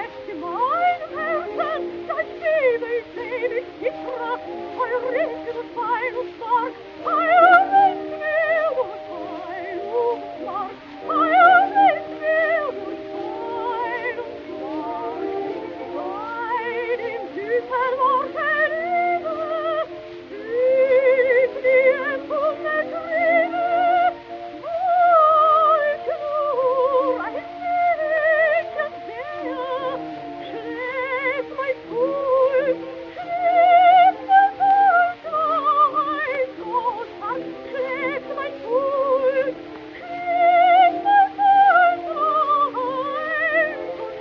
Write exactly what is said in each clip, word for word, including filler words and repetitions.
jetzt in meinem Herzen, da schwebe ich, lebe ich, ich traf, euer Regen und Wein und Mark, euer Windmeer und Wein und Mark, euer Windmeer und Wein und Mark, Wein im Süden war der Liebe, ich die Empfunde Triebe, wollte nur ein Mädchen sehen, schläft mein Puls, schläft mein Puls, ein Gott, was schläft mein Puls, schläft mein Puls, ein Gott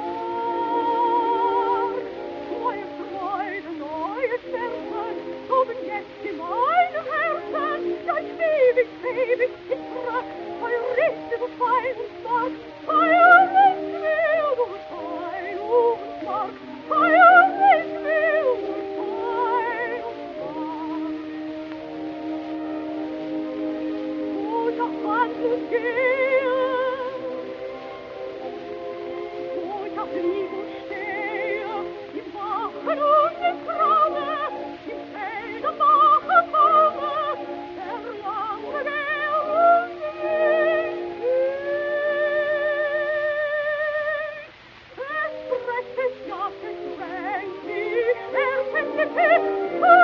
stark. Neue Freude, neue Sterne, kommen jetzt in mein Herzen, da schweb ich, schweb ich, ich trag, euer Rede und Wein und Mark, euer Windmeer und Wein und Mark, euer Windmeer und Wein und Mark. Wo doch wann du gehst, wo ich auch lieg und stehe, im Wachen und im Traube, im Feld am Wachen komme, der lange Weg und Weg. Es brennt, es jagt, es brennt, die schwärmende Piste.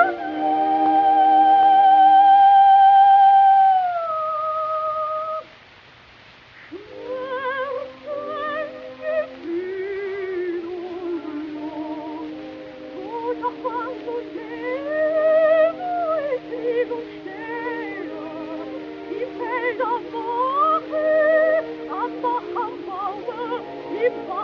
Im